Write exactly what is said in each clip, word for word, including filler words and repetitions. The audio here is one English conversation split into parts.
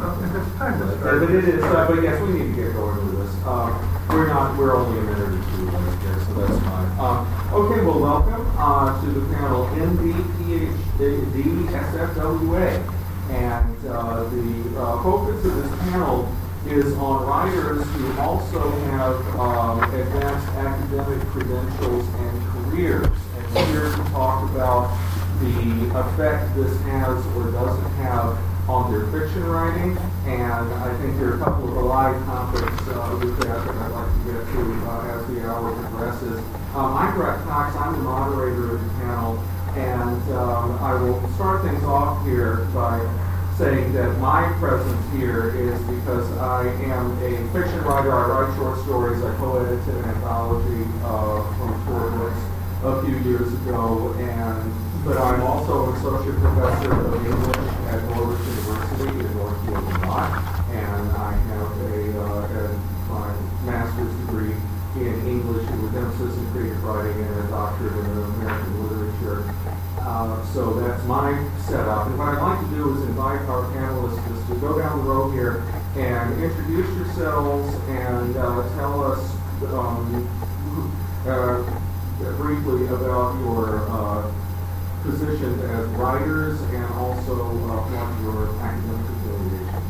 Well, if it's time to But, start. but it is, uh, but yes, we need to get going with this. Um, we're not, we're only a minute or two late here, so that's fine. Um, okay, well, welcome uh, to the panel N D P H D S F W A. And uh, the uh, focus of this panel is on writers who also have um, advanced academic credentials and careers. And we're here to talk about the effect this has or doesn't have on their fiction writing. And I think there are a couple of live topics uh, with that that I'd like to get to uh, as the hour progresses. Um, I'm Brett Cox. I'm the moderator of the panel. And um, I will start things off here by saying that my presence here is because I am a fiction writer. I write short stories. I co-edited an anthology uh, from Tor Books a few years ago, and but I'm also an associate professor of English at Norwich University in Northfield, Vermont, and I have a, uh, a my master's degree in English with emphasis in creative writing and a doctorate in American literature. Uh, so that's my setup. And what I'd like to do is invite our panelists just to go down the road here and introduce yourselves and uh, tell us um, uh, briefly about your uh, positions as writers and also uh, what your academic affiliations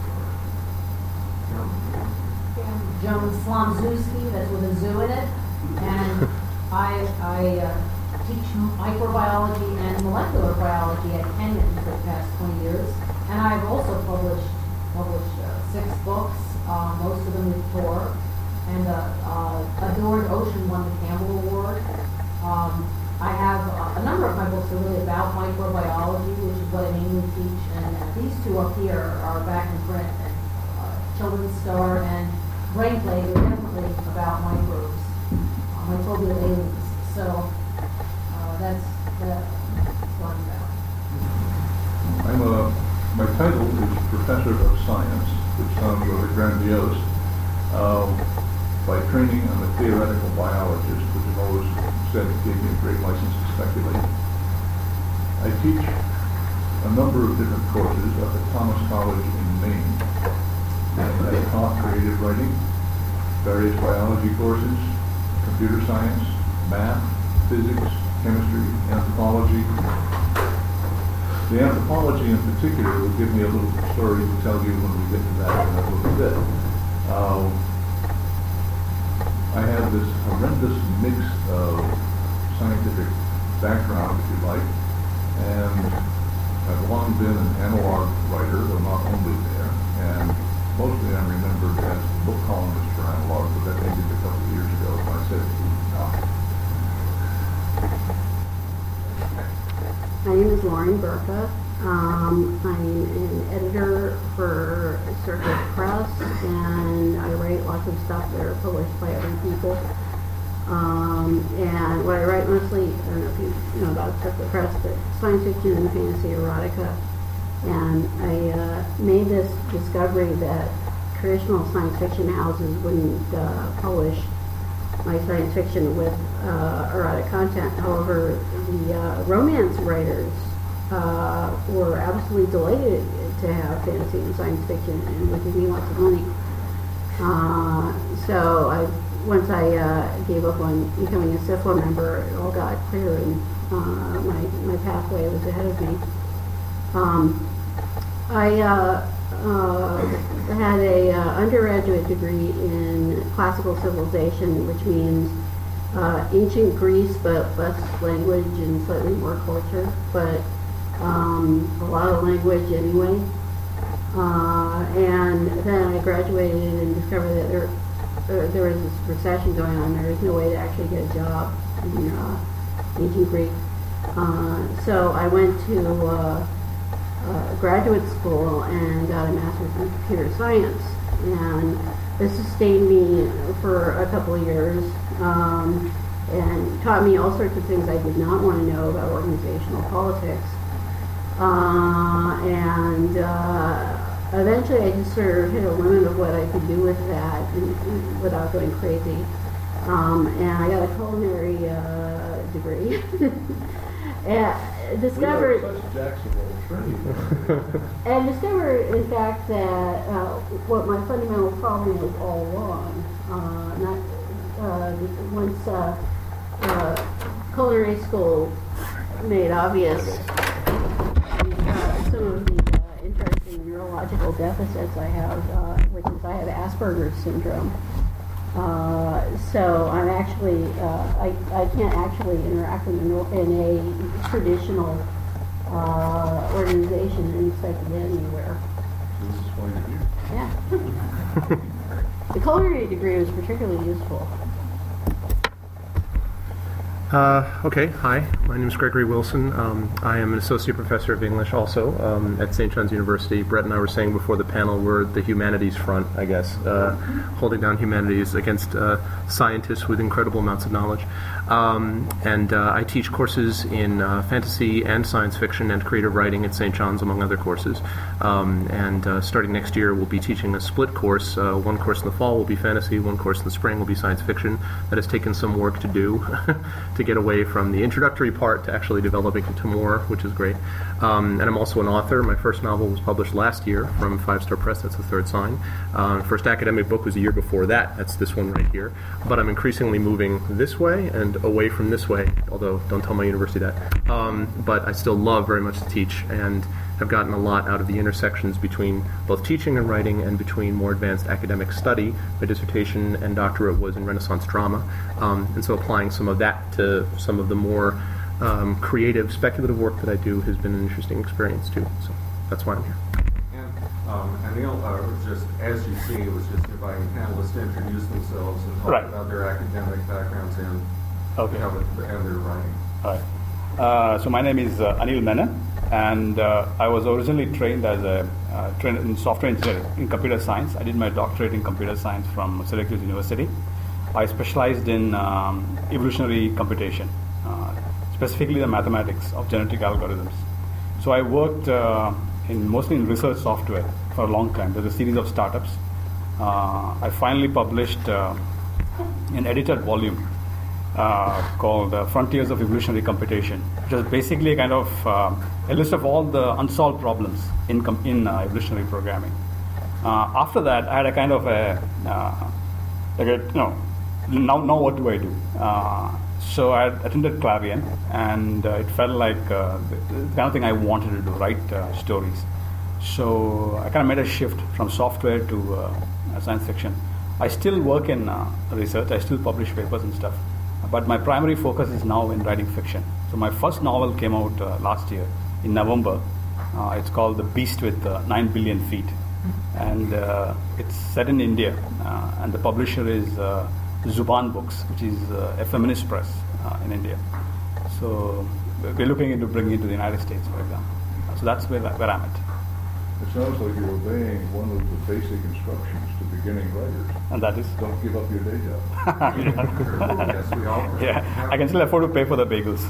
are. Joan Slomzewski, that's with a zoo in it, and I, I uh, teach microbiology and molecular biology at Kenyon for the past twenty years, and I've also published published uh, six books, uh, most of them with Tor, and uh, uh, Adored Ocean won the Campbell Award. Um, I have uh, a number of my books are really about microbiology, which is what I mainly teach, and uh, these two up here are back in print, and uh, Children's Star and Brain Plague are definitely about microbes, uh, microbial aliens. So uh, that's, that's what I'm about. I'm a, my title is Professor of Science, which sounds rather grandiose. Um, by training, I'm a theoretical biologist, which I've always said gave me a great license to speculate. I teach a number of different courses up at Thomas College in Maine. I taught creative writing, various biology courses, computer science, math, physics, chemistry, anthropology. The anthropology in particular will give me a little story to tell you when we get to that in a little bit. Uh, I have this horrendous mix of scientific background, if you like, and I've long been an analog writer, though not only there, and mostly I'm remembered as a book columnist for Analog, but that ended a couple of years ago when I said no. My name is Lauren Burka. Um, I'm an editor for Circuit Press, and I write lots of stuff that are published by other people. Um, and what I write mostly, I don't know if you know about Circuit Press, but science fiction and fantasy erotica. And I uh, made this discovery that traditional science fiction houses wouldn't uh, publish my science fiction with uh, erotic content. However, the uh, romance writers uh, were absolutely delighted to have fantasy and science fiction, and would give me lots of money. Uh, so I, once I uh, gave up on becoming a C I F L A member, it all got clear, and uh, my, my pathway was ahead of me. Um, I uh, uh, had a uh, undergraduate degree in classical civilization, which means uh, ancient Greece, but less language and slightly more culture, but um, a lot of language anyway. Uh, and then I graduated and discovered that there, uh, there was this recession going on. There was no way to actually get a job in uh, ancient Greek. Uh, so I went to uh, uh, graduate school and got a master's in computer science. And this sustained me for a couple of years um, and taught me all sorts of things I did not want to know about organizational politics. Uh, and uh, eventually I just sort of hit a limit of what I could do with that and, and without going crazy. Um, and I got a culinary uh, degree. and, discovered, We are such jacks of all trades. and discovered, in fact, that uh, what my fundamental problem was all along. Uh, not uh, once uh, uh, culinary school made obvious uh, some of the uh, interesting neurological deficits I have, uh, which is I have Asperger's syndrome. Uh, so I'm actually, uh, I, I can't actually interact in a, in a traditional uh, organization and expect to get anywhere. This is why you're here. Yeah. The culinary degree was particularly useful. Uh, okay, hi, my name is Gregory Wilson. Um, I am an associate professor of English also um, at Saint John's University. Brett and I were saying before the panel we're the humanities front, I guess, uh, holding down humanities against uh, scientists with incredible amounts of knowledge. Um, and uh, I teach courses in uh, fantasy and science fiction and creative writing at Saint John's, among other courses. Um, and uh, starting next year, we'll be teaching a split course. Uh, one course in the fall will be fantasy, one course in the spring will be science fiction. That has taken some work to do to get away from the introductory part to actually developing into more, which is great. Um, and I'm also an author. My first novel was published last year from Five Star Press. That's The Third Sign. Uh, first academic book was a year before that. That's this one right here. But I'm increasingly moving this way and away from this way, although don't tell my university that. Um, but I still love very much to teach and have gotten a lot out of the intersections between both teaching and writing and between more advanced academic study. My dissertation and doctorate was in Renaissance drama, um, and so applying some of that to some of the more um, creative, speculative work that I do has been an interesting experience too. So that's why I'm here. And um, Anil, uh, was just as you see, it was just inviting panelists to introduce themselves and talk Right. about their academic backgrounds and, Okay. you know, and their writing. All right. Uh, so my name is uh, Anil Menon, and uh, I was originally trained as a uh, trained in software engineering in computer science. I did my doctorate in computer science from Syracuse University. I specialized in um, evolutionary computation, uh, specifically the mathematics of genetic algorithms. So I worked uh, in mostly in research software for a long time. There's a series of startups. Uh, I finally published uh, an edited volume Uh, called uh, Frontiers of Evolutionary Computation, which is basically a kind of uh, a list of all the unsolved problems in com- in uh, evolutionary programming. Uh, after that, I had a kind of a, uh, like a you know, now now what do I do? Uh, so I attended Clarion, and uh, it felt like uh, the, the kind of thing I wanted to do, write uh, stories. So I kind of made a shift from software to uh, science fiction. I still work in uh, research. I still publish papers and stuff. But my primary focus is now in writing fiction. So my first novel came out uh, last year in November. Uh, it's called The Beast with uh, Nine Billion Feet. And uh, it's set in India. Uh, and the publisher is uh, Zuban Books, which is uh, a feminist press uh, in India. So we're looking into bringing it to the United States, for example. So that's where, where I'm at. It sounds like you're obeying one of the basic instructions to beginning writers. And that is? Don't give up your day job. Yes, we all Yeah, I can still afford to pay for the bagels.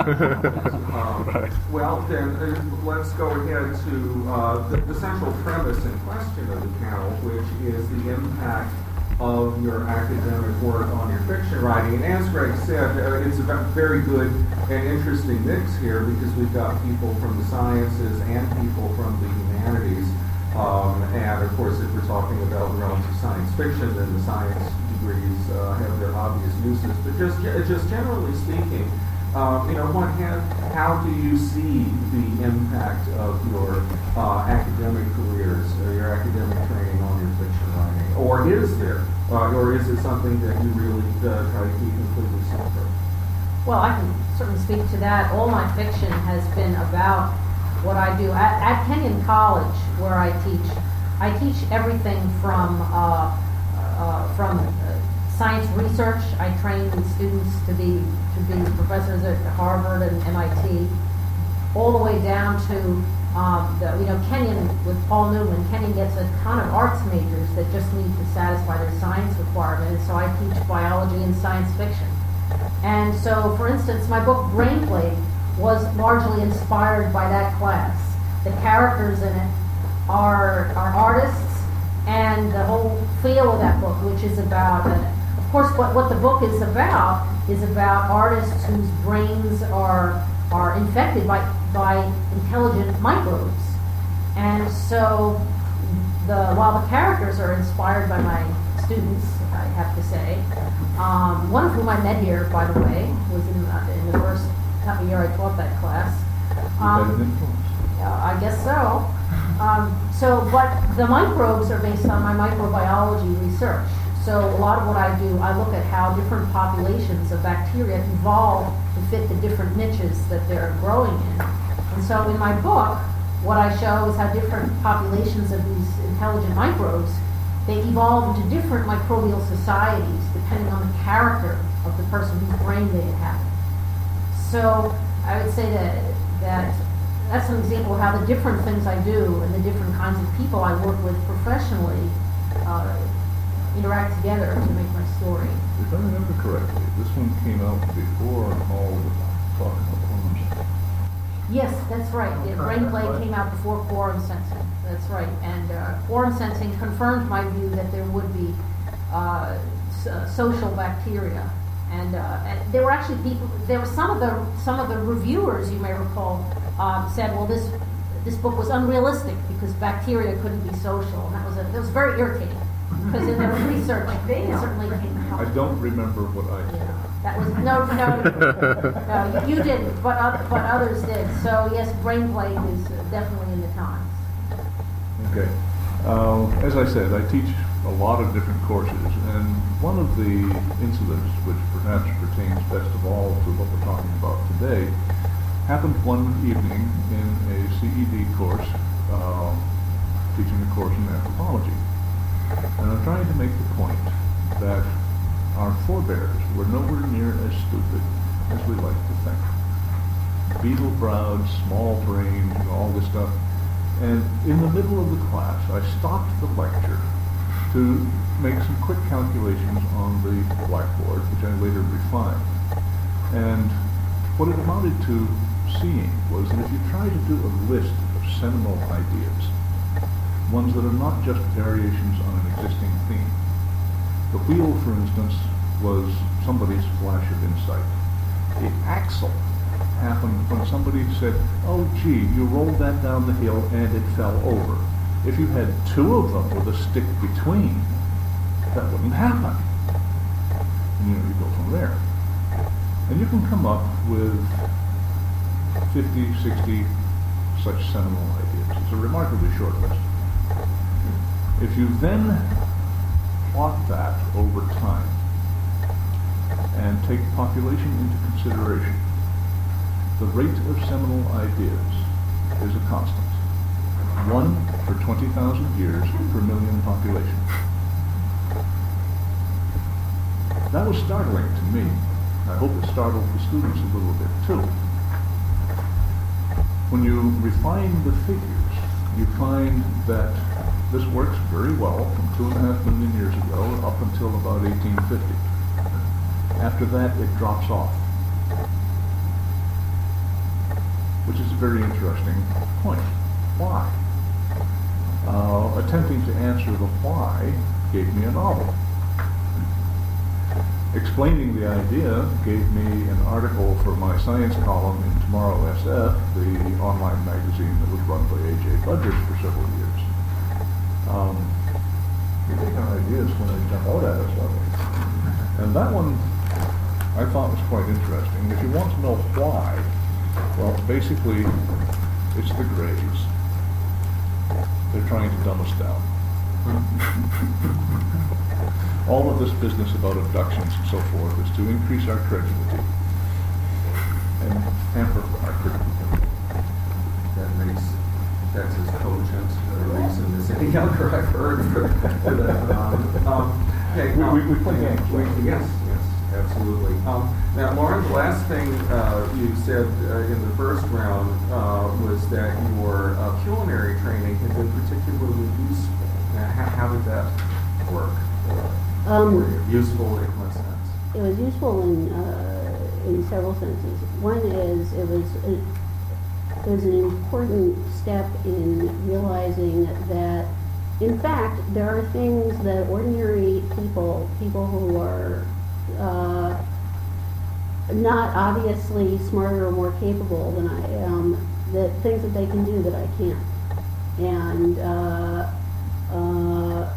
Um, Right. Well, then uh, let's go ahead to uh, the, the central premise and question of the panel, which is the impact of your academic work on your fiction writing. And as Greg said, uh, it's a very good and interesting mix here because we've got people from the sciences and people from the humanities. Um, and of course, if we're talking about the realms of science fiction, then the science degrees uh, have their obvious uses. But just just generally speaking, um, you know, what have, how do you see the impact of your uh, academic careers or your academic training on your fiction writing? Or is there, uh, or is it something that you really uh, try to keep completely separate? Well, I can certainly speak to that. All my fiction has been about what I do. At, at Kenyon College, where I teach, I teach everything from uh, uh, from uh, science research. I train students to be to be professors at Harvard and M I T, all the way down to um, the, you know, Kenyon with Paul Newman. Kenyon gets a ton of arts majors that just need to satisfy their science requirements. So I teach biology and science fiction. And so, for instance, my book Brainplay was largely inspired by that class. The characters in it are are artists, and the whole feel of that book, which is about, uh, of course, what, what the book is about is about artists whose brains are are infected by, by intelligent microbes. And so, the, while the characters are inspired by my students, I have to say, um, one of whom I met here, by the way, was in, uh, in the first year I taught that class. Um, uh, I guess so. Um, so, but the microbes are based on my microbiology research. So a lot of what I do, I look at how different populations of bacteria evolve to fit the different niches that they're growing in. And so in my book, what I show is how different populations of these intelligent microbes, they evolve into different microbial societies depending on the character of the person whose brain they inhabit. So I would say that, that that's an example of how the different things I do and the different kinds of people I work with professionally uh, interact together to make my story. If I remember correctly, this one came out before all the talk about quorum. Yes, that's right. Yeah, brain play came out before quorum sensing. That's right. And uh, quorum sensing confirmed my view that there would be uh, s- social bacteria. And, uh, and there were actually people. There were some of the some of the reviewers, you may recall, uh, said, "Well, this this book was unrealistic because bacteria couldn't be social." And that was a, that was very irritating because in their research, they certainly came out. I don't remember what I said. Yeah, that was no, no, no. You, you didn't, but uh, but others did. So yes, brain play is definitely in the times. Okay. Uh, as I said, I teach a lot of different courses, and one of the incidents which perhaps pertains best of all to what we're talking about today happened one evening in a C E D course, uh, teaching a course in anthropology. And I'm trying to make the point that our forebears were nowhere near as stupid as we like to think. Beetle-browed, small-brained, and all this stuff. And in the middle of the class, I stopped the lecture to make some quick calculations on the blackboard, which I later refined. And what it amounted to seeing was that if you try to do a list of seminal ideas, ones that are not just variations on an existing theme. The wheel, for instance, was somebody's flash of insight. The axle happened when somebody said, "Oh gee, you rolled that down the hill and it fell over." If you had two of them with a stick between, that wouldn't happen. And you know, you go from there. And you can come up with fifty, sixty such seminal ideas. It's a remarkably short list. If you then plot that over time and take population into consideration, the rate of seminal ideas is a constant. One for twenty thousand years per million population. That was startling to me. I hope it startled the students a little bit too. When you refine the figures, you find that this works very well from two and a half million years ago up until about eighteen fifty. After that, it drops off, which is a very interesting point. Why? Uh, attempting to answer the why gave me a novel. Explaining the idea gave me an article for my science column in Tomorrow S F, the online magazine that was run by A J Budgers for several years. Um, you take our ideas when they jump out at us, don't we? And that one I thought was quite interesting. If you want to know why, well, basically, it's the Greys. They're trying to dumb us down. All of this business about abductions and so forth is to increase our credulity and hamper our critical. That makes, that's as cogent a reason as any other I've heard for, for that. Um, um, yeah, We- um, we- we play games, we- right? Yes, yes, absolutely. Um, now, Lauren, the last thing uh, you said uh, in the first round uh, was that your uh, culinary training had been particularly useful. Now, how, how did that work? Um, for you? Useful in what sense? It was useful in uh, in several senses. One is it was a, it was an important step in realizing that, in fact, there are things that ordinary people, people who are uh, not obviously smarter or more capable than I am, that things that they can do that I can't. And uh, uh,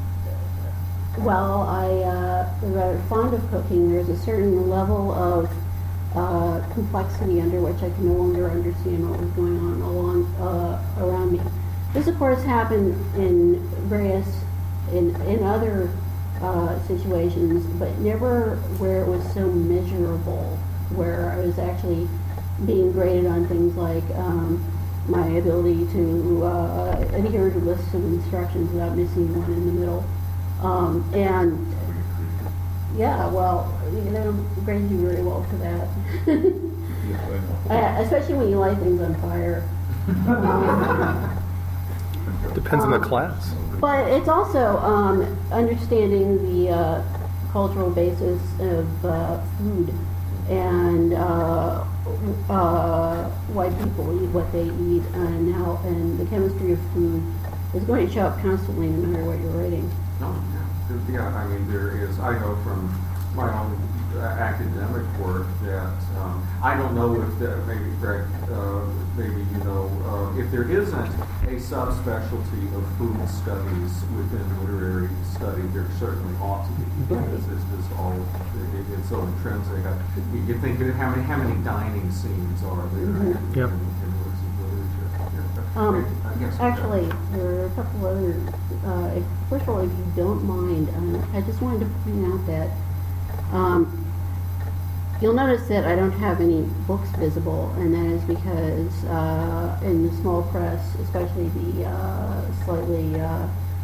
while I uh, am rather fond of cooking, there's a certain level of uh, complexity under which I can no longer understand what was going on along uh, around me. This, of course, happened in various, in, in other uh, situations, but never where it was so measurable, where I was actually being graded on things like um, my ability to uh, adhere to lists of instructions without missing one in the middle. Um, and yeah, well, they don't grade you very well for that. Yes, I know. uh, especially when you light things on fire. Um, Depends on the Um, class. But it's also um, understanding the uh, cultural basis of uh, food and uh, uh, why people eat what they eat, and how and the chemistry of food is going to show up constantly no matter what you're writing. No, yeah, yeah, I mean, there is, I know from my own uh, academic work that, um, I don't know if, the, maybe Greg, uh, maybe you know, uh, if there isn't a subspecialty of food studies within literary study, there certainly ought to be, because it's just all, it, it's so intrinsic. I, you can think of how many, how many dining scenes are there in, Yep. in, in works of literature. Yeah. Um, I guess- Actually, there are a couple other, uh, if, first of all, if you don't mind, um, I just wanted to point out that um, you'll notice that I don't have any books visible, and that is because uh, in the small press, especially the uh, slightly, uh,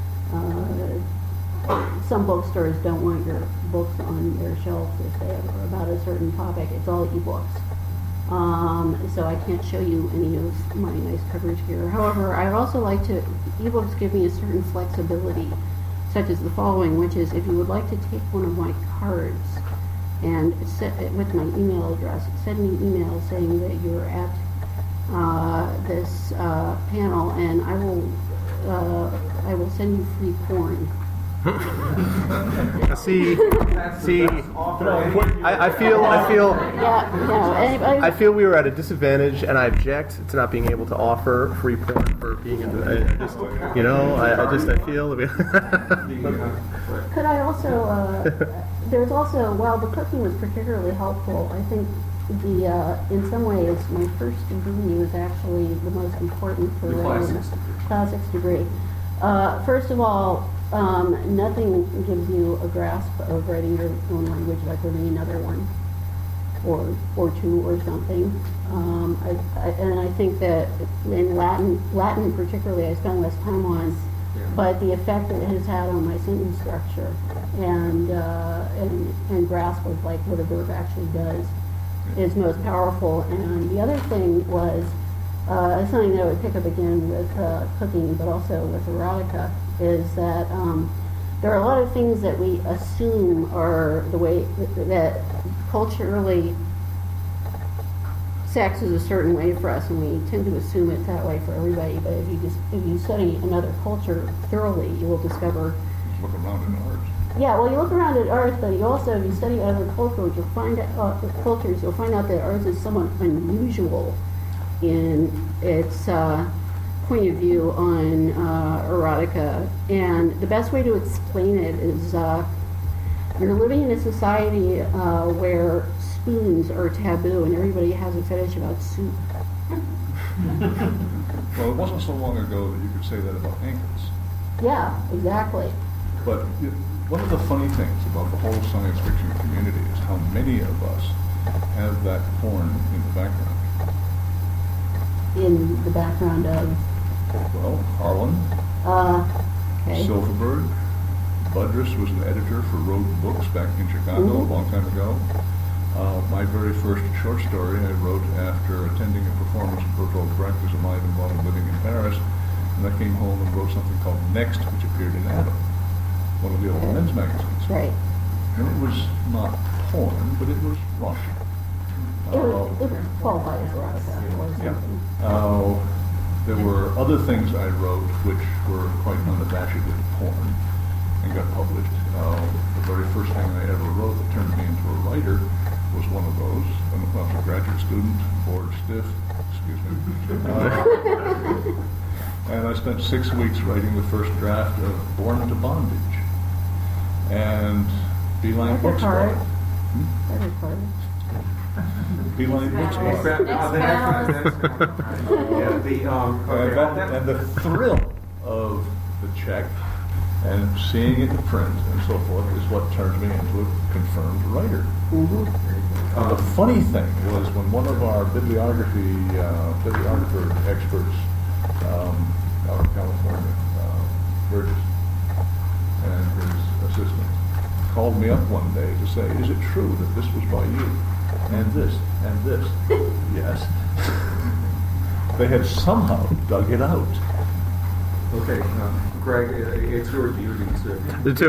uh, some bookstores don't want your books on their shelves if they are about a certain topic. It's all e-books. Um, so I can't show you any of my nice covers here. However, I'd also like to, ebooks give me a certain flexibility, such as the following, which is if you would like to take one of my cards and set it with my email address, send me an email saying that you're at uh, this uh, panel, and I will uh, I will send you free porn. see, That's- see, that's often- I, I feel, I feel, Yeah, you know, anybody, I feel we were at a disadvantage, and I object to not being able to offer free porn for being in the. I, I just, you know, I, I just, I feel. The, uh, Could I also, uh, there's also, while the cooking was particularly helpful, I think the, uh, in some ways, my first degree was actually the most important for The writing. classics degree. Classics degree. Uh, first of all, um, nothing gives you a grasp of writing your own language like learning another one, or or two or something. Um, I, I, and I think that in Latin, Latin particularly, I spent less time on. Yeah. But the effect that it has had on my sentence structure and, uh, and and grasp of like what a verb actually does is most powerful. And the other thing was uh, something that I would pick up again with uh, cooking, but also with erotica, is that um, there are a lot of things that we assume are the way that culturally sex is a certain way for us, and we tend to assume it's that way for everybody. But if you just if you study another culture thoroughly, you will discover. Just look around in ours. Yeah, well, you look around at ours, but you also, if you study other cultures, you'll find out, uh, cultures, you'll find out that ours is somewhat unusual in its uh, point of view on uh, erotica. And the best way to explain it is uh, you're living in a society uh, where spoons are taboo, and everybody has a fetish about soup. Well, it wasn't so long ago that you could say that about ankles. Yeah, exactly. But it, one of the funny things about the whole science fiction community is how many of us have that porn in the background. In the background of, Well, Harlan, uh, okay. Silverberg, Budrus was an editor for Road Books back in Chicago Mhm. a long time ago. Uh, my very first short story I wrote after attending a performance of Bertolt Brecht as a mind involved living in Paris, and I came home and wrote something called Next, which appeared in Adam, one of the old men's magazines. Right. And it was not porn, but it was rock. It was, it was qualified as erotica or Yeah. something. Uh, there were other things I wrote which were quite unabashedly porn and got published. Uh, the very first thing I ever wrote that turned me into a writer was one of those. When I was a graduate student, bored stiff, excuse me. Uh, and I spent six weeks writing the first draft of Born to Bondage. And Beeline That's Books hard. bought it. That is hard. Beeline Books Next bought it. Uh, the next one, the next one. Yeah, the, um, okay, And, well, that, that- and the thrill of the check and seeing it in print and so forth is what turned me into a confirmed writer. Uh, the funny thing was when one of our bibliography uh, bibliographer experts um, out of California, uh, Burgess, and his assistant, called me up one day to say, "Is it true that this was by you? And this, and this?" Yes. They had somehow dug it out. Okay, um, Greg, it- it's your duty to. The two-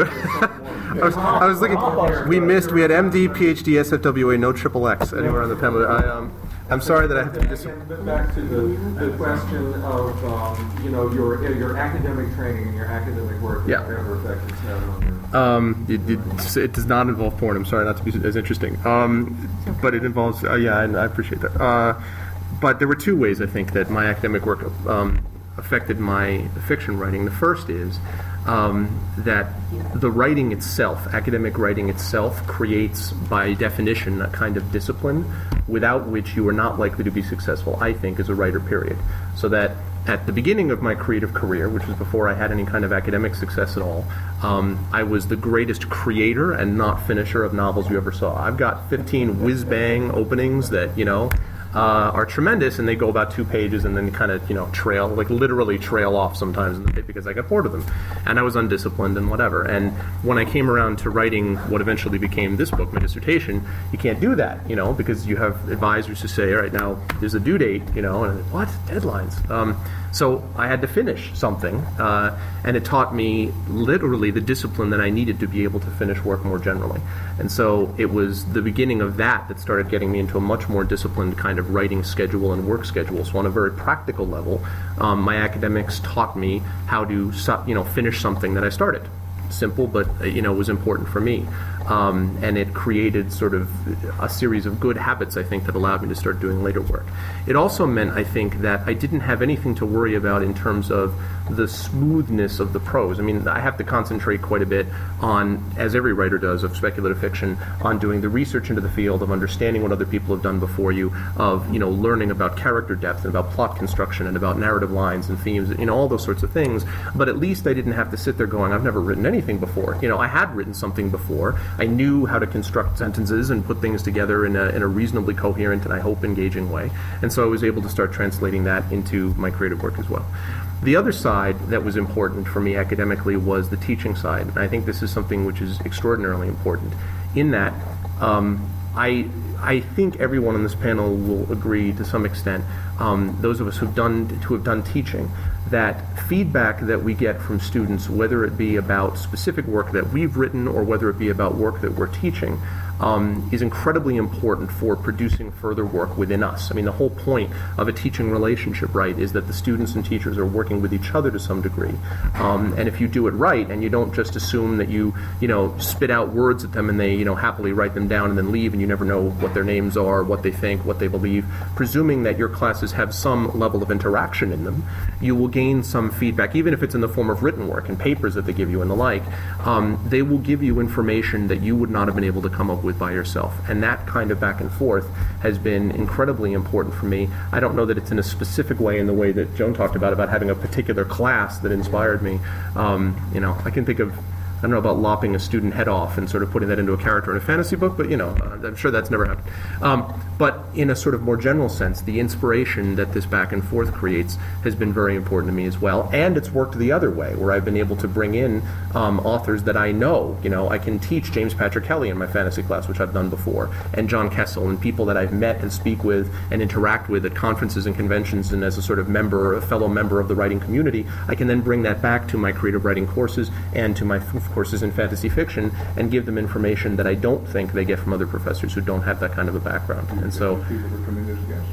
I was, I was looking. We missed. We had M D, P H D, S F W A, no triple X anywhere on the panel. I um, I'm sorry that I have to be dis- But back to the, the question of, um, you know, your your academic training and your academic work, and Yeah. whatever effect it's had on your. Um, it, it, it does not involve porn. I'm sorry not to be as interesting. Um, but it involves. Uh, yeah, and I appreciate that. Uh, but there were two ways I think that my academic work um, affected my fiction writing. The first is um, that the writing itself, academic writing itself, creates by definition a kind of discipline without which you are not likely to be successful, I think, as a writer, period. So that at the beginning of my creative career, which was before I had any kind of academic success at all, um, I was the greatest creator and not finisher of novels you ever saw. I've got fifteen whiz-bang openings that, you know, Uh, are tremendous, and they go about two pages and then kind of, you know, trail, like literally trail off sometimes in the because I got bored of them. And I was undisciplined and whatever. And when I came around to writing what eventually became this book, my dissertation, you can't do that, you know, because you have advisors who say, all right, now there's a due date, you know, and what? Deadlines. Um, so I had to finish something, uh, and it taught me literally the discipline that I needed to be able to finish work more generally. And so it was the beginning of that that started getting me into a much more disciplined kind of writing schedule and work schedule. So on a very practical level, um, my academics taught me how to, su- you know, finish something that I started. Simple, but uh, you know, was important for me, um, and it created sort of a series of good habits, I think, that allowed me to start doing later work. It also meant, I think, that I didn't have anything to worry about in terms of the smoothness of the prose. I mean, I have to concentrate quite a bit on, as every writer does of speculative fiction, on doing the research into the field, of understanding what other people have done before you, of, you know, learning about character depth and about plot construction and about narrative lines and themes, you know, all those sorts of things. But at least I didn't have to sit there going, I've never written anything before. You know, I had written something before. I knew how to construct sentences and put things together in a, in a reasonably coherent and, I hope, engaging way. And so I was able to start translating that into my creative work as well. The other side that was important for me academically was the teaching side. And I think this is something which is extraordinarily important in that um, I I think everyone on this panel will agree to some extent, um, those of us who've done who have done teaching, that feedback that we get from students, whether it be about specific work that we've written or whether it be about work that we're teaching, um, is incredibly important for producing further work within us. I mean, the whole point of a teaching relationship, right, is that the students and teachers are working with each other to some degree. Um, and if you do it right, and you don't just assume that you, you know, spit out words at them and they, you know, happily write them down and then leave, and you never know what their names are, what they think, what they believe, presuming that your classes have some level of interaction in them, you will gain some feedback, even if it's in the form of written work and papers that they give you and the like. Um, they will give you information that you would not have been able to come up with by yourself. And that kind of back and forth has been incredibly important for me. I don't know that it's in a specific way in the way that Joan talked about, about having a particular class that inspired me. Um, you know, I can think of, I don't know about lopping a student head off and sort of putting that into a character in a fantasy book, but, you know, uh, I'm sure that's never happened. Um, but in a sort of more general sense, the inspiration that this back and forth creates has been very important to me as well. And it's worked the other way, where I've been able to bring in um, authors that I know. You know, I can teach James Patrick Kelly in my fantasy class, which I've done before, and John Kessel, and people that I've met and speak with and interact with at conferences and conventions, and as a sort of member, a fellow member of the writing community, I can then bring that back to my creative writing courses and to my courses in fantasy fiction and give them information that I don't think they get from other professors who don't have that kind of a background. And so, people who come in as guests.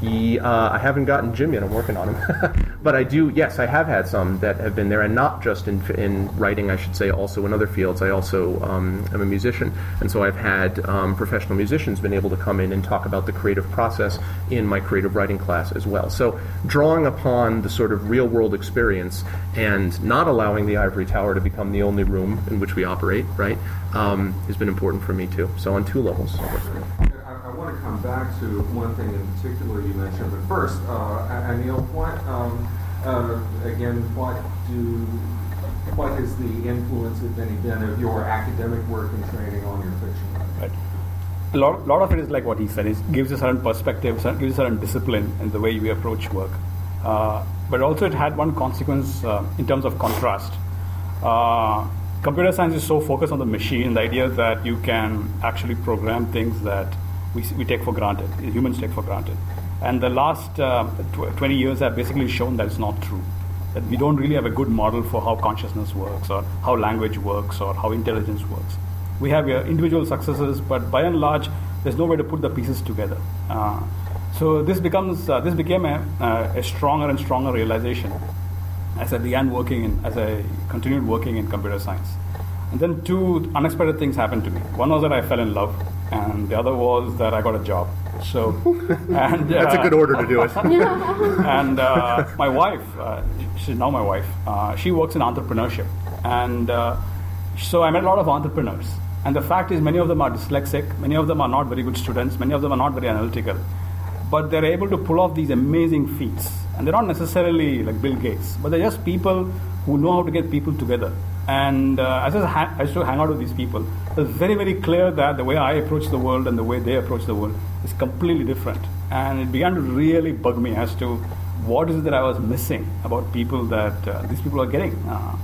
He, uh, I haven't gotten Jim yet. I'm working on him, but I do. Yes, I have had some that have been there, and not just in in writing. I should say, also in other fields. I also um, am a musician, and so I've had um, professional musicians been able to come in and talk about the creative process in my creative writing class as well. So drawing upon the sort of real world experience and not allowing the ivory tower to become the only room in which we operate, right, um, has been important for me too. So on two levels. I, I want to come back to one thing in particular you mentioned, but first, uh, Anil, what, um, uh, again, what do, what has the influence, if any, been of your academic work and training on your fiction writing? Right. A lot, lot of it is like what he said. It gives a certain perspective, certain, gives a certain discipline in the way we approach work. Uh, but also it had one consequence uh, in terms of contrast. Uh, computer science is so focused on the machine, the idea that you can actually program things that we, we take for granted, humans take for granted. And the last uh, tw- twenty years have basically shown that it's not true. That we don't really have a good model for how consciousness works, or how language works, or how intelligence works. We have uh, individual successes, but by and large, there's no way to put the pieces together. Uh, so this becomes uh, this became a, uh, a stronger and stronger realization as I began working in, as I continued working in computer science. And then two unexpected things happened to me. One was that I fell in love, and the other was that I got a job. So, and uh, That's a good order to do it. and uh, my wife, uh, she's now my wife, uh, she works in entrepreneurship. And uh, so I met a lot of entrepreneurs. And the fact is, many of them are dyslexic, many of them are not very good students, many of them are not very analytical. But they're able to pull off these amazing feats. And they're not necessarily like Bill Gates, but they're just people who know how to get people together. And uh, as I, ha- I used to hang out with these people, it was very, very clear that the way I approach the world and the way they approach the world is completely different. And it began to really bug me as to what is it that I was missing about people that uh, these people are getting. Uh,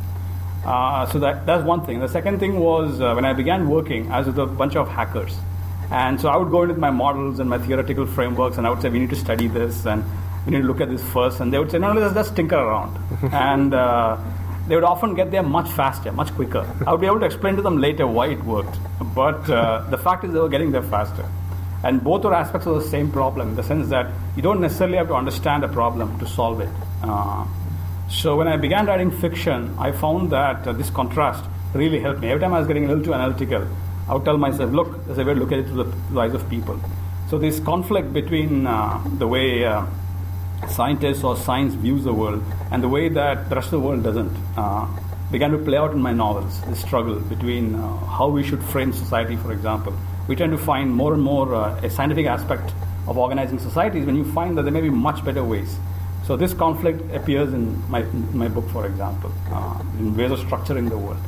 uh, so that that's one thing. The second thing was uh, when I began working, I was with a bunch of hackers. And so I would go in with my models and my theoretical frameworks, and I would say, we need to study this, and we need to look at this first. And they would say, no, no, let's just tinker around. and uh, they would often get there much faster, much quicker. I would be able to explain to them later why it worked. But uh, the fact is they were getting there faster. And both are aspects of the same problem, in the sense that you don't necessarily have to understand a problem to solve it. Uh, so when I began writing fiction, I found that uh, this contrast really helped me. Every time I was getting a little too analytical, I would tell myself, look, there's a way to look at it through the eyes of people. So this conflict between uh, the way uh, scientists or science views the world and the way that the rest of the world doesn't uh, began to play out in my novels. This struggle between uh, how we should frame society, for example. We tend to find more and more uh, a scientific aspect of organizing societies when you find that there may be much better ways. So this conflict appears in my, in my book, for example, uh, in ways of structuring the world.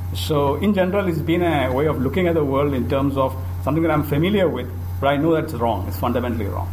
So in general, it's been a way of looking at the world in terms of something that I'm familiar with, but I know that it's wrong. It's fundamentally wrong.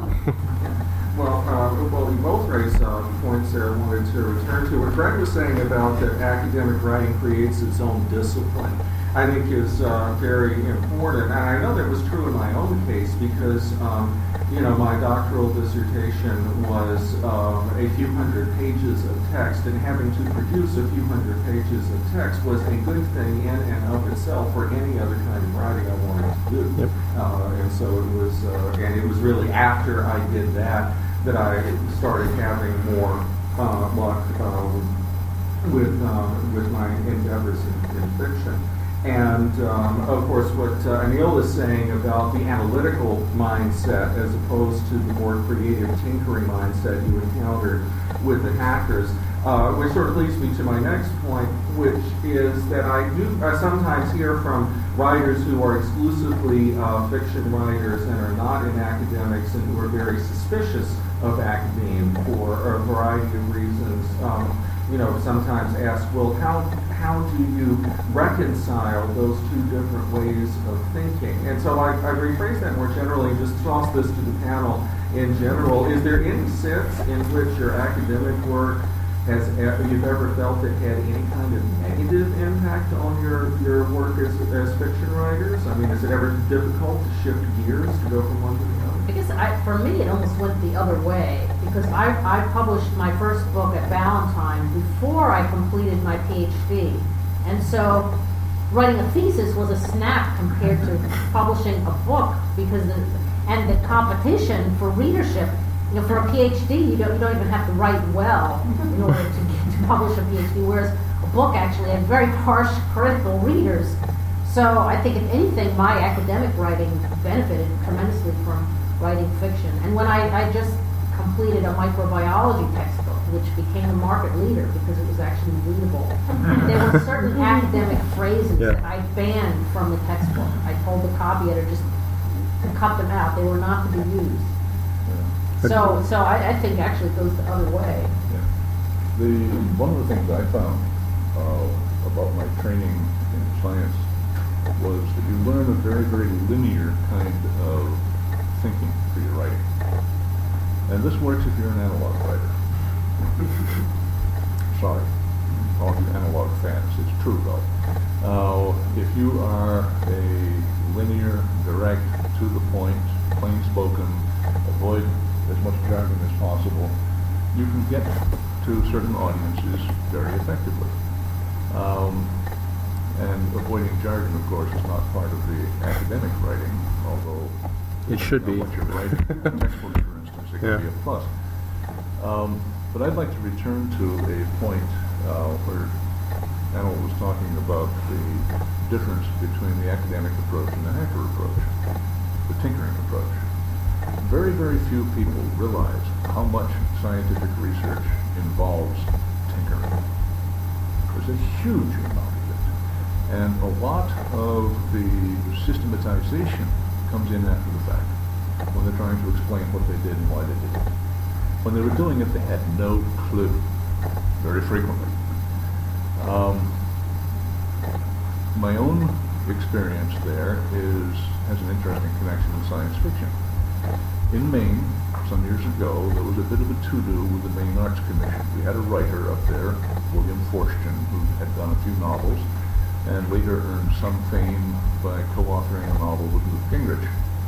Well, uh, well, you both raised uh, points there I wanted to return to. What Greg was saying about that academic writing creates its own discipline, I think is uh, very important. And I know that was true in my own case because, um, you know, my doctoral dissertation was um, a few hundred pages of text, and having to produce a few hundred pages of text was a good thing in and of itself for any other kind of writing I wanted to do. Yep. Uh, and so it was, uh, and it was really after I did that that I started having more uh, luck um, with um, with my endeavors in, in fiction. And um, of course, what uh, Anil is saying about the analytical mindset as opposed to the more creative, tinkering mindset you encountered with the hackers, uh, which sort of leads me to my next point, which is that I do I sometimes hear from writers who are exclusively uh, fiction writers and are not in academics and who are very suspicious of academe for a variety of reasons. Um, you know, sometimes ask, well, how how do you reconcile those two different ways of thinking? And so I, I rephrase that more generally and just toss this to the panel in general. Is there any sense in which your academic work has you've ever felt it had any kind of negative impact on your, your work as, as fiction writers? I mean, is it ever difficult to shift gears to go from one to the other? I guess I, for me, it almost went the other way, because I, I published my first book at Ballantine before I completed my PhD. And so writing a thesis was a snap compared to publishing a book, because the, and the competition for readership You know, for a PhD, you don't, you don't even have to write well in order to, get, to publish a PhD, whereas a book actually had very harsh, critical readers. So I think, if anything, my academic writing benefited tremendously from writing fiction. And when I, I just completed a microbiology textbook, which became a market leader because it was actually readable, there were certain academic phrases Yeah. that I banned from the textbook. I told the copy editor just to cut them out. They were not to be used. Yeah. So, so I, I think actually it goes the other way. Yeah. The, one of the things I found uh, about my training in science was that you learn a very, very linear kind of thinking for your writing. And this works if you're an analog writer. Sorry, all you analog fans, it's true though. Uh, if you are a linear, direct, to the point, plain spoken, avoid as much jargon as possible, you can get to certain audiences very effectively. Um, and avoiding jargon, of course, is not part of the academic writing, although It should be. what you're writing, textbooks, for instance, it can Yeah. be a plus. Um, but I'd like to return to a point uh, where Anil was talking about the difference between the academic approach and the hacker approach, the tinkering approach. Very, very few people realize how much scientific research involves tinkering. There's a huge amount of it. And a lot of the systematization comes in after the fact, when they're trying to explain what they did and why they did it. When they were doing it, they had no clue, very frequently. Um, my own experience there is has an interesting connection with science fiction. In Maine, some years ago, there was a bit of a to-do with the Maine Arts Commission. We had a writer up there, William Forstchen, who had done a few novels, and later earned some fame by co-authoring a novel with Newt Gingrich.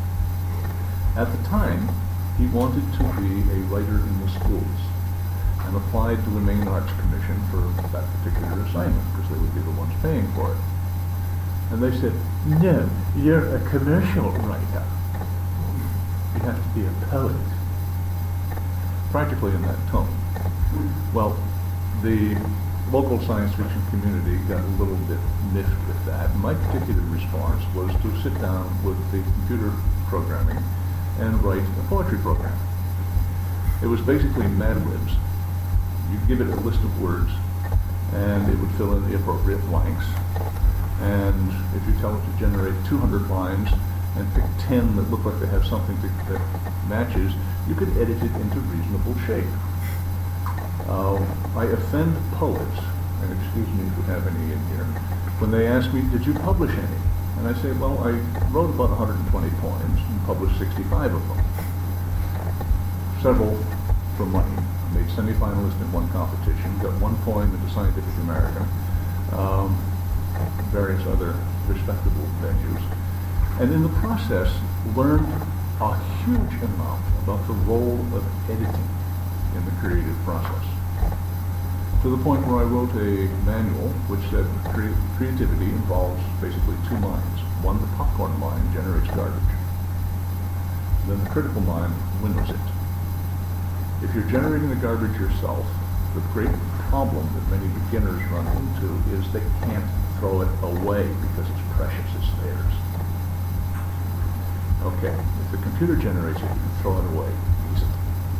At the time, he wanted to be a writer in the schools and applied to the Maine Arts Commission for that particular assignment because they would be the ones paying for it. And they said, no, you're a commercial writer. You have to be a poet. Practically in that tone. Well, the local science fiction community got a little bit miffed with that. My particular response was to sit down with the computer programming and write a poetry program. It was basically Mad Libs. You give it a list of words, and it would fill in the appropriate blanks. And if you tell it to generate two hundred lines and pick ten that look like they have something to, that matches, you could edit it into reasonable shape. Uh, I offend poets, and excuse me if we have any in here, when they ask me, did you publish any? And I say, well, I wrote about one hundred twenty poems and published sixty-five of them. Several for money. I made semi-finalist in one competition, got one poem into Scientific American, um, various other respectable venues. And in the process, learned a huge amount about the role of editing in the creative process. To the point where I wrote a manual which said cre- creativity involves basically two minds. One, the popcorn mind, generates garbage. Then the critical mind winnows it. If you're generating the garbage yourself, the great problem that many beginners run into is they can't throw it away because it's precious, it's theirs. Okay, if the computer generates it, you can throw it away easily.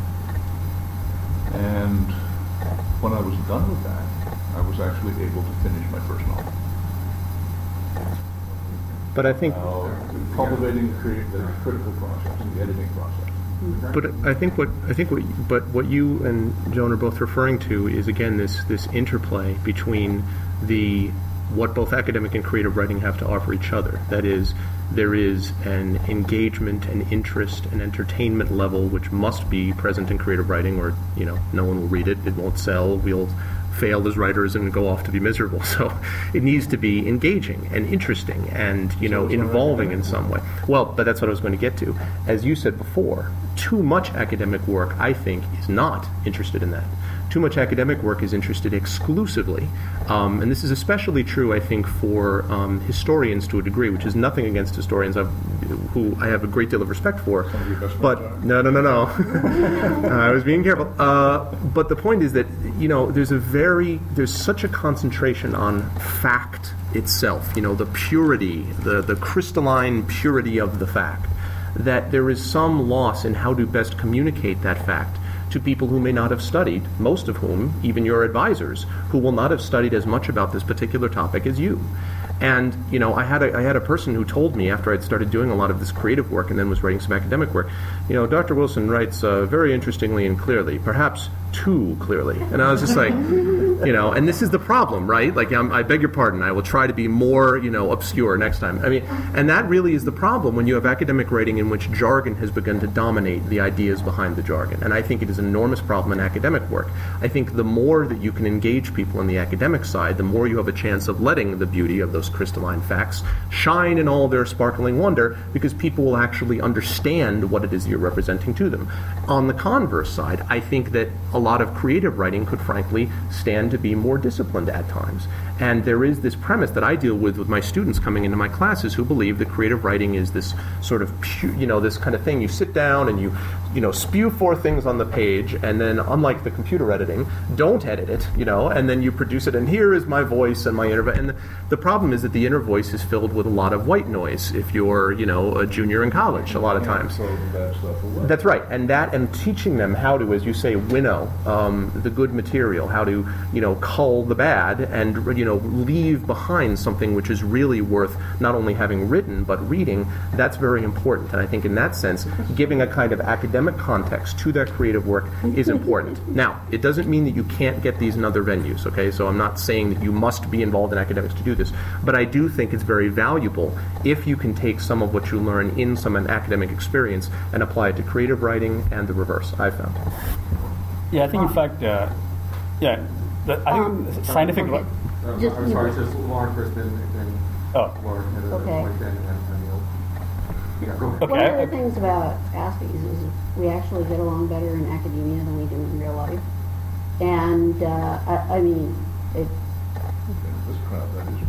And when I was done with that, I was actually able to finish my first novel. But I think, Uh, cultivating the, crea- the critical process, the editing process. but I think what I think what, but what you and Joan are both referring to is again this this interplay between the what both academic and creative writing have to offer each other. That is, there is an engagement, an interest, an entertainment level which must be present in creative writing, or you know, no one will read it, it won't sell, we'll fail as writers and go off to be miserable. So it needs to be engaging and interesting and you know involving in some way. Well, but that's what I was going to get to. As you said before, too much academic work, I think, is not interested in that. too much academic work is interested exclusively, um, and this is especially true, I think, for um, historians to a degree, which is nothing against historians, I've, who I have a great deal of respect for. Some of your best But friends are. no, no, no, no. I was being careful. Uh, but the point is that, you know, there's a very there's such a concentration on fact itself. You know, the purity, the the crystalline purity of the fact, that there is some loss in how to best communicate that fact to people who may not have studied, most of whom, even your advisors, who will not have studied as much about this particular topic as you. And, you know, I had a, I had a person who told me after I'd started doing a lot of this creative work and then was writing some academic work, you know, Doctor Wilson writes uh, very interestingly and clearly, perhaps too clearly. And I was just like, you know, and this is the problem, right? Like, I'm, I beg your pardon, I will try to be more, you know, obscure next time. I mean, and that really is the problem when you have academic writing in which jargon has begun to dominate the ideas behind the jargon. And I think it is an enormous problem in academic work. I think the more that you can engage people on the academic side, the more you have a chance of letting the beauty of those crystalline facts shine in all their sparkling wonder, because people will actually understand what it is you're representing to them. On the converse side, I think that a lot of creative writing could frankly stand to be more disciplined at times. And there is this premise that I deal with with my students coming into my classes who believe that creative writing is this sort of, pu- you know, this kind of thing. You sit down and you, you know, spew forth things on the page, and then, unlike the computer editing, don't edit it, you know, and then you produce it, and here is my voice and my inner voice. And the, the problem is that the inner voice is filled with a lot of white noise if you're, you know, a junior in college a lot of times. Throw the bad stuff away. That's right, and that, and teaching them how to, as you say, winnow um, the good material, how to, you know, cull the bad, and, you know, leave behind something which is really worth not only having written but reading. That's very important, and I think in that sense, giving a kind of academic context to that creative work is important. Now, it doesn't mean that you can't get these in other venues. Okay, so I'm not saying that you must be involved in academics to do this, but I do think it's very valuable if you can take some of what you learn in some academic experience and apply it to creative writing, and the reverse, I've found. Yeah, I think in fact, uh, yeah, the, I think Um, scientific. okay. Uh, Just- I'm sorry, it's just Lauren first, then, then Oh. Lauren, and then Okay. Mike, then, and then Neil. Yeah, go ahead. Okay. One I- of the things about Aspies is we actually get along better in academia than we do in real life. And, uh, I, I mean, it, This crowd, that is.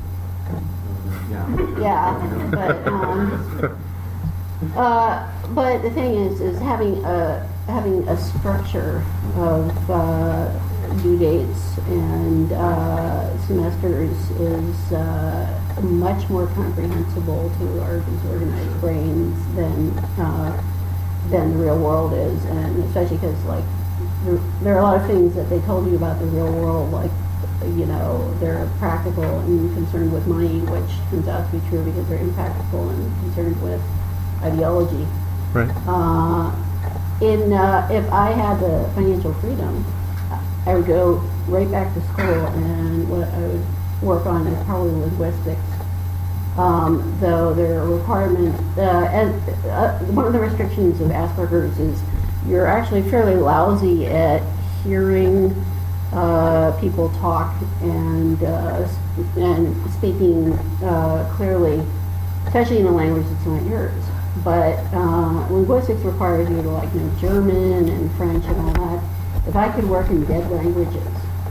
Yeah. yeah, but, um, uh, but the thing is, is having a, having a structure of, uh, due dates and, uh, semesters is, uh, much more comprehensible to our disorganized brains than, uh, than the real world is, and especially because, like, there, there are a lot of things that they told you about the real world, like, you know, they're practical and concerned with money, which turns out to be true because they're impractical and concerned with ideology. Right. Uh, in uh, if I had the financial freedom, I would go right back to school, and what I would work on is probably linguistics. Um, though there are requirements, uh, and uh, one of the restrictions of Asperger's is you're actually fairly lousy at hearing uh, people talk and uh, sp- and speaking uh, clearly, especially in a language that's not yours. But uh, linguistics requires you to like know German and French and all that. If I could work in dead languages,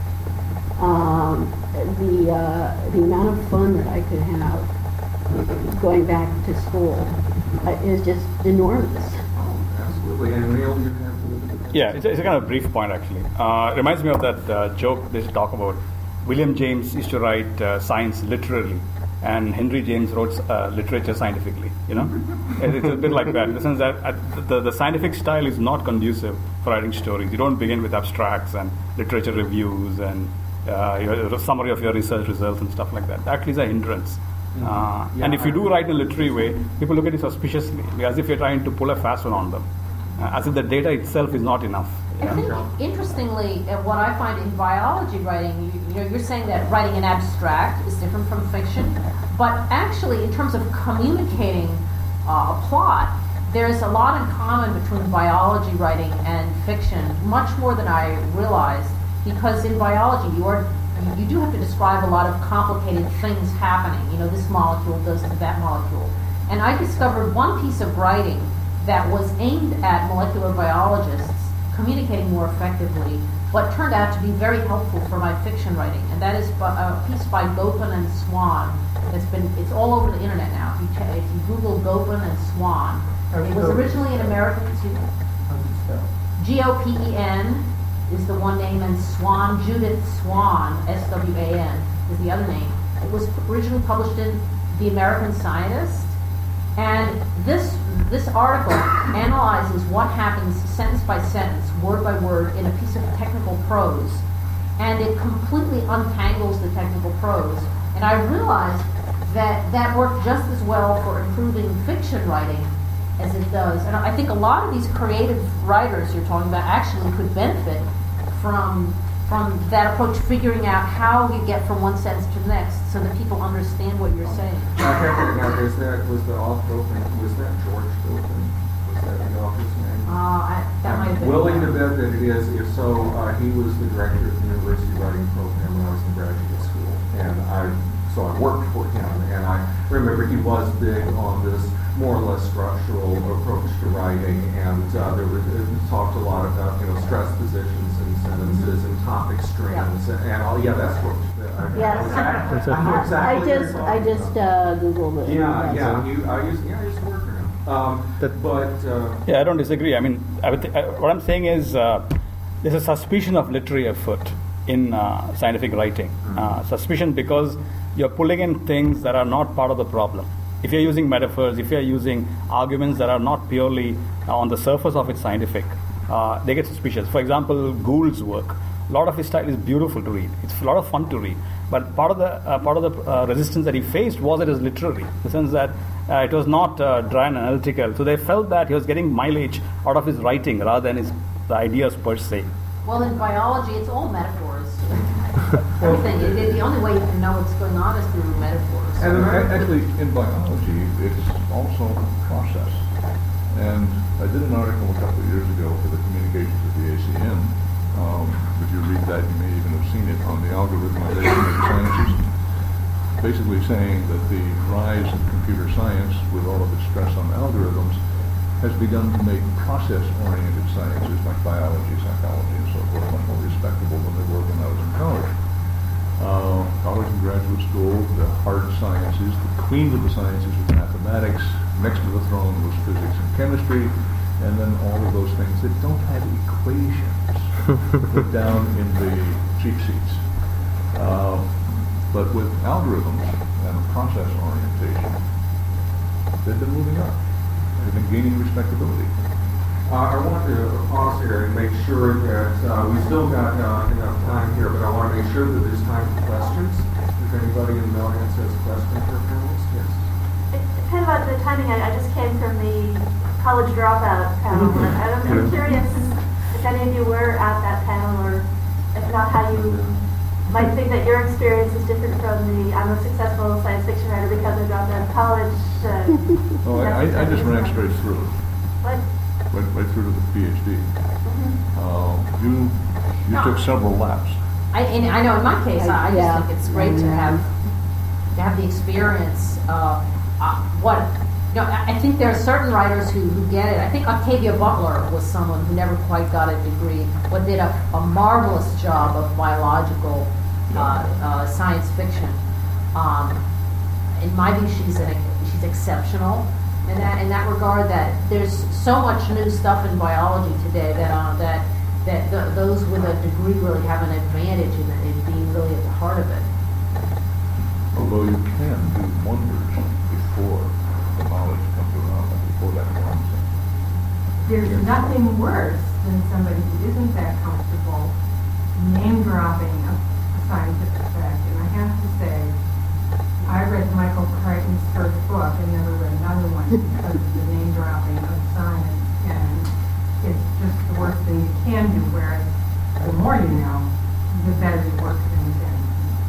um, the uh, the amount of fun that I could have going back to school uh, is just enormous. Absolutely, and Neil, you have. Yeah, it's a, it's a kind of brief point actually. Uh, it reminds me of that uh, joke they used to talk about. William James used to write uh, science literally, and Henry James wrote uh, literature scientifically. You know, it's a bit like that in the sense that uh, the, the scientific style is not conducive for writing stories. You don't begin with abstracts and literature reviews and uh, your summary of your research results and stuff like that. That actually is a hindrance. Uh, Yeah, and if you I do agree. write in a literary way, people look at it suspiciously, as if you're trying to pull a fast one on them, uh, as if the data itself is not enough. you I know? think, interestingly, uh, what I find in biology writing, you, you know, you're saying that writing an abstract is different from fiction, but actually, in terms of communicating uh, a plot, there's a lot in common between biology writing and fiction, much more than I realized, because in biology, you are you, you do have to describe a lot of complicated things happening. You know, this molecule does to that molecule. And I discovered one piece of writing that was aimed at molecular biologists communicating more effectively what turned out to be very helpful for my fiction writing, and that is by, a piece by Gopin and Swan. It's been it's all over the internet now. If you, check, if you Google Gopin and Swan, it was originally an American. G O P E N is the one name, and Swan, Judith Swan, S W A N, is the other name. It was originally published in The American Scientist, and this this article analyzes what happens sentence by sentence, word by word, in a piece of technical prose, and it completely untangles the technical prose. And I realized that that worked just as well for improving fiction writing as it does. And I think a lot of these creative writers you're talking about actually could benefit from from that approach, figuring out how you get from one sentence to the next so that people understand what you're saying. Now, now, is that, was the author, was that George Gopin? Was that the author's name? Uh, I, that might have been. I'm willing to bet that it is. If so, uh, he was the director of the university writing program when I was in graduate school. And I, so I worked for him, and I remember he was big on this more or less structural approach to writing, and uh, there was it talked a lot about, you know, stress positions and sentences and topic streams, Yeah. and, and all. Yeah, that's what. Uh, Yes. exactly, I know I exactly. just, what I you're just talking about. uh, Googled it. Yeah, Yes. yeah. You, I used, yeah, I used to work for him. Um, That- but uh, Yeah, I don't disagree. I mean, I would th- I, what I'm saying is uh, there's a suspicion of literary effort in uh, scientific writing. Uh, suspicion because you're pulling in things that are not part of the problem. If you're using metaphors, if you're using arguments that are not purely uh, on the surface of it scientific, uh, they get suspicious. For example, Gould's work, a lot of his style is beautiful to read. It's a lot of fun to read. But part of the uh, part of the uh, resistance that he faced was it is literary, in the sense that uh, it was not uh, dry and analytical. So they felt that he was getting mileage out of his writing rather than his the ideas per se. Well, in biology, it's all metaphors. Everything. It, it- the only way you can know what's going on is through metaphors. And the- A- Actually, in biology, it's also a process. And I did an article a couple of years ago for the communications of the A C M. Um, if you read that, you may even have seen it on the algorithmization of the sciences. Basically saying that the rise of computer science, with all of its stress on algorithms, has begun to make process-oriented sciences like biology, psychology, and so forth much more respectable than they were when I was in college. Uh, college and graduate school, the hard sciences, the queens of the sciences was mathematics, next to the throne was physics and chemistry, and then all of those things that don't have equations put down in the cheat sheets. Uh, but with algorithms and process orientation, they've been moving up. They've been gaining respectability. Uh, I want to pause here and make sure that uh, we still got uh, enough time here, but I want to make sure that there's time for questions. If anybody in the audience has a question for panelists, yes. It's kind of about the timing. I, I just came from the college dropout panel, and I'm, I'm curious if any of you were at that panel, or if not, how you might think that your experience is different from the I'm a successful science fiction writer because I dropped out of college. Uh, Oh, I, I I just ran straight through, What? right, right through to the PhD. Uh, you you took several laps. I, and I know in my case, I, I just Yeah. think it's great to have to have the experience. Uh, uh, what you know, I, I think there are certain writers who, who get it. I think Octavia Butler was someone who never quite got a degree, but did a, a marvelous job of biological uh, uh, science fiction. Um, in my view, she's an, she's exceptional in that in that regard. That there's so much new stuff in biology today that uh, that that th- those with a degree really have an advantage in, in being really at the heart of it. Although you can do wonders before the knowledge comes around, and before that comes. There's nothing worse than somebody who isn't that comfortable name dropping a, a scientific fact. And I have to say, I read Michael Crichton's first book and never read another one because of the name dropping of science. And it's just the worst thing you can do, whereas the more you know, the better you work things in.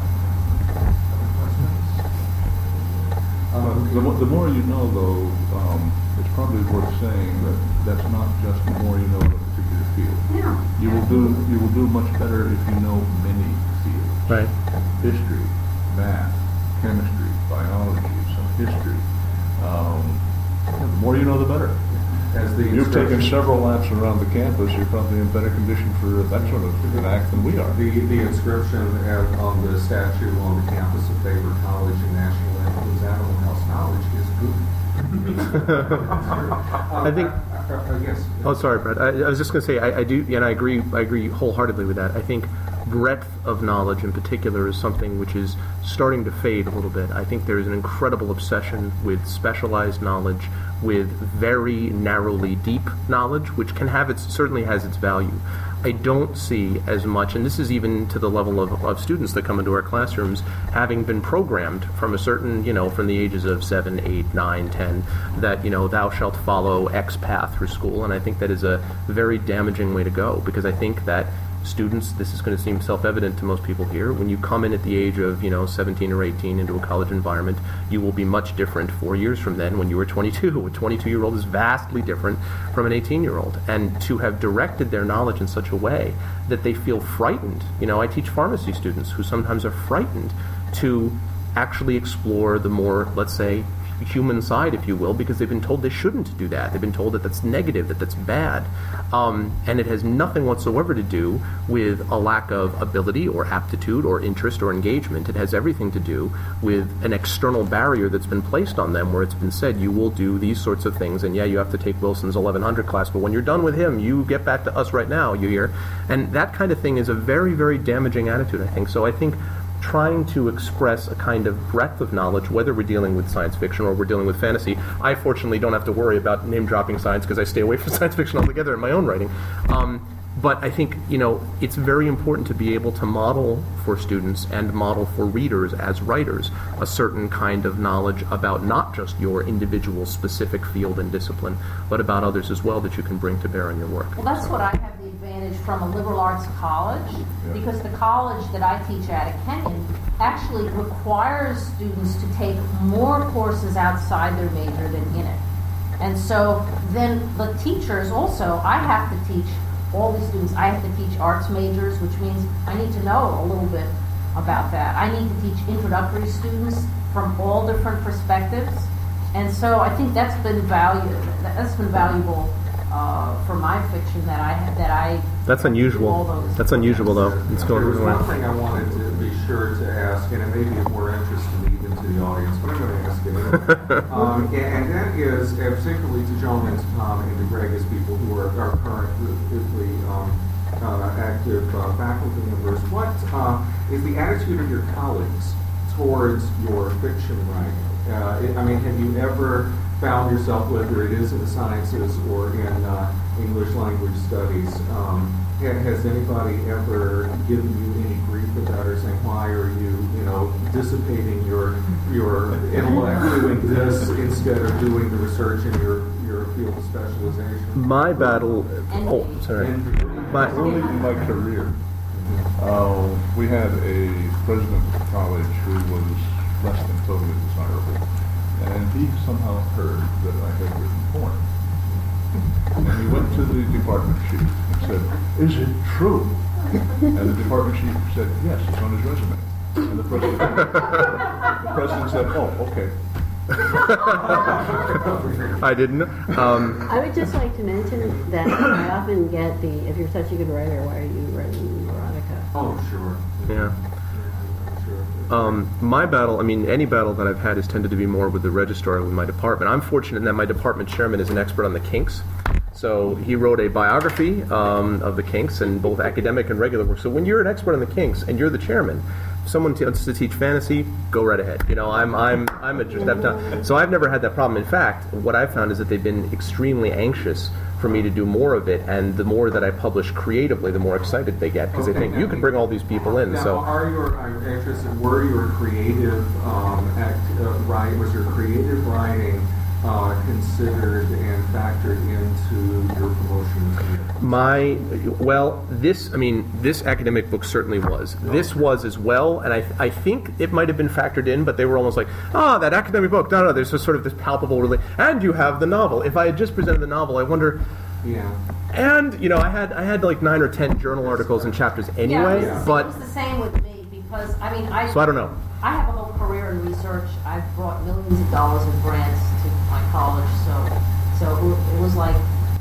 Um, The, mo- the more you know, though, um, it's probably worth saying that that's not just the more you know in a particular field. Yeah. You will do you will do much better if you know many fields. Right. History, math, chemistry, biology, some history. Um, yeah, the more you know, the better. As the You've taken inscription- several laps around the campus, you're probably in better condition for that sort of an act than we are. The, the inscription at- on the statue on the campus of Faber College in National Lampoon's Animal House knowledge is good. Um, I think- I, I, I guess. Oh, sorry, Brett. I, I was just going to say, I, I do, and I agree. I agree wholeheartedly with that. I think breadth of knowledge, in particular, is something which is starting to fade a little bit. I think there is an incredible obsession with specialized knowledge, with very narrowly deep knowledge, which can have its certainly has its value. I don't see as much, and this is even to the level of, of students that come into our classrooms, having been programmed from a certain, you know, from the ages of seven, eight, nine, ten, that, you know, thou shalt follow X path through school, and I think that is a very damaging way to go, because I think that students, this is going to seem self-evident to most people here, when you come in at the age of, you know, seventeen or eighteen into a college environment, you will be much different four years from then when you were twenty-two. A twenty-two-year-old is vastly different from an eighteen-year-old. And to have directed their knowledge in such a way that they feel frightened. You know, I teach pharmacy students who sometimes are frightened to actually explore the more, let's say, human side, if you will, because they've been told they shouldn't do that. They've been told that that's negative, that that's bad. Um, and it has nothing whatsoever to do with a lack of ability or aptitude or interest or engagement. It has everything to do with an external barrier that's been placed on them, where it's been said, you will do these sorts of things, and yeah, you have to take Wilson's eleven hundred class, but when you're done with him, you get back to us right now, you hear? And that kind of thing is a very, very damaging attitude, I think. So I think trying to express a kind of breadth of knowledge, whether we're dealing with science fiction or we're dealing with fantasy. I fortunately don't have to worry about name-dropping science because I stay away from science fiction altogether in my own writing. Um, but I think, you know, it's very important to be able to model for students and model for readers as writers a certain kind of knowledge about not just your individual specific field and discipline, but about others as well that you can bring to bear in your work. Well, that's what I have the advantage from a liberal arts college, because the college that I teach at at Kenyon actually requires students to take more courses outside their major than in it. And so then the teachers also, I have to teach all these students, I have to teach arts majors, which means I need to know a little bit about that. I need to teach introductory students from all different perspectives. And so I think that's been valuable, that's been valuable Uh, for my fiction that I that I. That's unusual. That's unusual, though. It's going There's on. one thing I wanted to be sure to ask, and it may be of more interest to me than to the audience, but I'm going to ask it anyway. um, and, and that is, uh, particularly to Joan and to Tom and to Greg, as people who are, are currently um, uh, active uh, faculty members, what uh, is the attitude of your colleagues towards your fiction writing? Uh, it, I mean, have you ever found yourself, whether it is in the sciences or in uh, English language studies, um, ha- has anybody ever given you any grief about it, or saying, why are you, you know, dissipating your your intellect doing this instead of doing the research in your, your field of specialization? My battle. Oh, sorry. My, Early in my career, uh, we had a president of the college who was less than totally desirable. And he somehow heard that I had written porn. And he went to the department chief and said, "Is it true?" And the department chief said, "Yes, it's on his resume." And the president, the president said, "Oh, okay." I didn't. Um, I would just like to mention that I often get the, if you're such a good writer, why are you writing erotica? Oh, sure. yeah. Sure. Um, my battle, I mean, any battle that I've had has tended to be more with the registrar with my department. I'm fortunate in that my department chairman is an expert on the Kinks. So he wrote a biography um, of the Kinks in both academic and regular work. So when you're an expert on the Kinks and you're the chairman, if someone wants to teach fantasy, go right ahead. You know, I'm I'm I'm a just I've done. So I've never had that problem. In fact, what I've found is that they've been extremely anxious for me to do more of it, and the more that I publish creatively, the more excited they get, because Okay, they think now- you can bring all these people in. Now, So are your, I'm interested, were your creative um, act, uh, write, was your creative writing uh, considered and factored into your promotion? my, well, this, I mean, this academic book certainly was. This was as well, and I I think it might have been factored in, but they were almost like, ah, that academic book. No, no, there's just sort of this palpable relation. And you have the novel. If I had just presented the novel, I wonder. Yeah. And you know, I had I had like nine or ten journal articles and chapters anyway, yeah, it was, but it was the same with me, because I mean I. so I don't know. I have a whole career in research. I've brought millions of dollars in grants to my college, so so it was like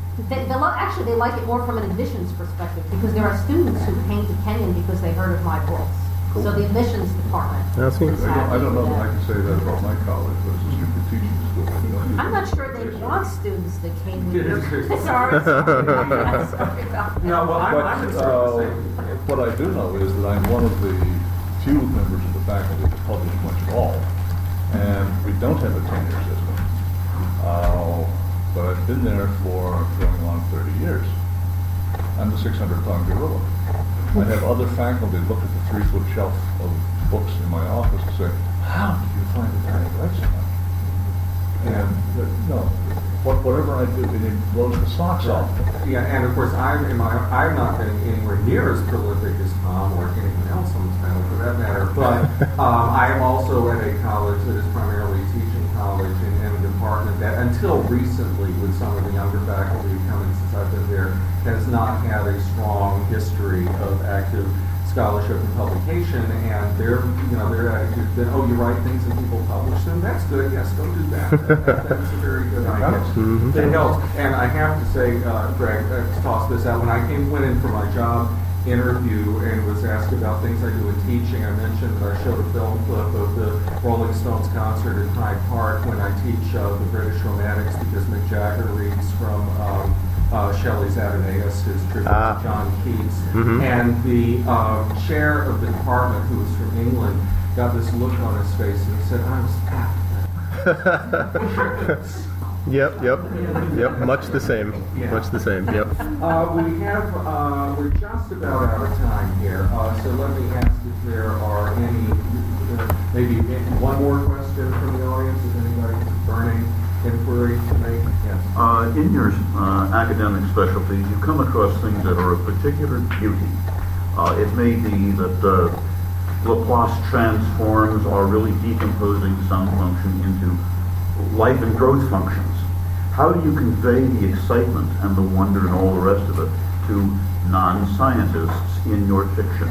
They, they lo- actually, they like it more from an admissions perspective because there are students who came to Kenyon because they heard of my books. So the admissions department. That seems- is I don't, I don't know happy that I with can say that about my college, but it's a strictly teaching school. We don't use I'm not it. sure they want students that came Yeah, here. it's- Sorry, sorry, sorry about that. No, well, I'm, But, I'm in uh, the same. what I do know is that I'm one of the few members of the faculty that publish much at all, and we don't have a tenure system. Uh, but I've been there for going on thirty years. I'm the six hundred pound gorilla. I have other faculty look at the three foot shelf of books in my office and say, "How did you find the time to write so much?" And uh, no, what, whatever I do, it blows the socks off. Yeah, and of course, I'm in my, I've not been anywhere near as prolific as Tom or anyone else on this panel for that matter, but um, I am also at a college that is primarily a teaching college and, and a department that until recently with some of the younger faculty coming since I've been there has not had a strong history of active scholarship and publication, and their, you know, their attitude has been, oh, you write things and people publish them, that's good, yes, go do that. that, that that's a very good idea. Mhm. It helps. And I have to say, uh, Greg, uh, to toss this out, when I came, went in for my job interview and was asked about things I do in teaching, I mentioned that I showed a film clip of the Rolling Stones concert in Hyde Park when I teach uh, the British Romantics because Mick Jagger reads from um, uh, Shelley's Adonais, his tribute Ah. to John Keats. Mhm. And the um, chair of the department, who was from England, got this look on his face and he said, I was apt. Yep, yep, yep. Much the same. Yeah. Much the same. Yep. Uh, we have, uh, we're just about out of time here, uh, so let me ask if there are any, uh, maybe one more question from the audience, if anybody has a burning inquiry to make. Yes. Uh, in your uh, academic specialties, you come across things that are of particular beauty. Uh, it may be that uh, Laplace transforms are really decomposing some function into life and growth functions. How do you convey the excitement and the wonder and all the rest of it to non-scientists in your fiction?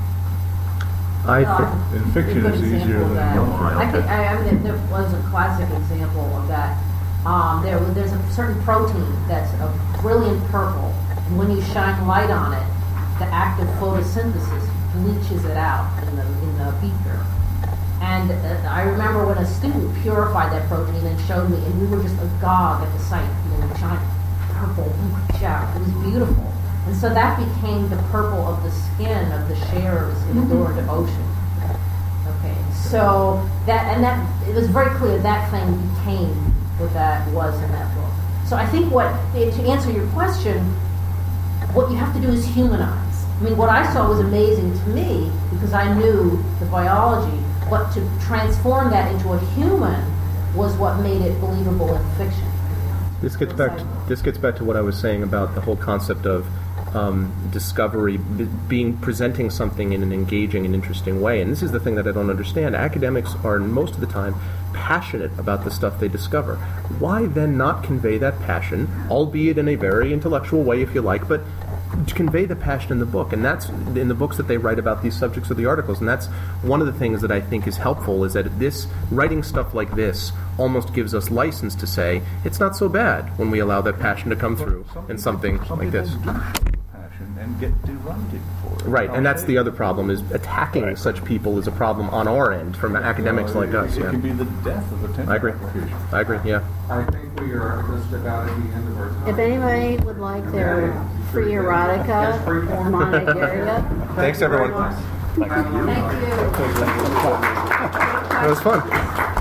I Uh, think. In fiction, a good it's easier example of than that. in I think, I, I mean, there was a classic example of that. Um, there, there's a certain protein that's a brilliant purple, and when you shine light on it, the act of photosynthesis bleaches it out in the in the beaker. And uh, I remember when a student purified that protein and showed me, and we were just agog at the sight. You know, giant purple bleach out. It was beautiful. And so that became the purple of the skin of the sharers in Adored Devotion. Okay, so that, and that, it was very clear that thing became what that was in that book. So I think what, to answer your question, what you have to do is humanize. I mean, what I saw was amazing to me because I knew the biology, but to transform that into a human was what made it believable in fiction. This gets back. To, this gets back to what I was saying about the whole concept of um, discovery, b- being presenting something in an engaging and interesting way. And this is the thing that I don't understand. Academics are most of the time passionate about the stuff they discover. Why then not convey that passion, albeit in a very intellectual way, if you like, but to convey the passion in the book? And that's in the books that they write about these subjects or the articles. And that's one of the things that I think is helpful, is that this writing stuff like this almost gives us license to say it's not so bad when we allow that passion to come through in something Some like people this. do show passion and get derided for it. Right, and that's the other problem, is attacking such people is a problem on our end from academics You know, like it, us. It Yeah. can be the death of attention I agree. application. I agree, yeah. I think we are just about at the end of our time. If anybody would like their free erotica, Yes, free. I'm on Nigeria. Thanks, everyone. Thank you. Thank you. That was fun.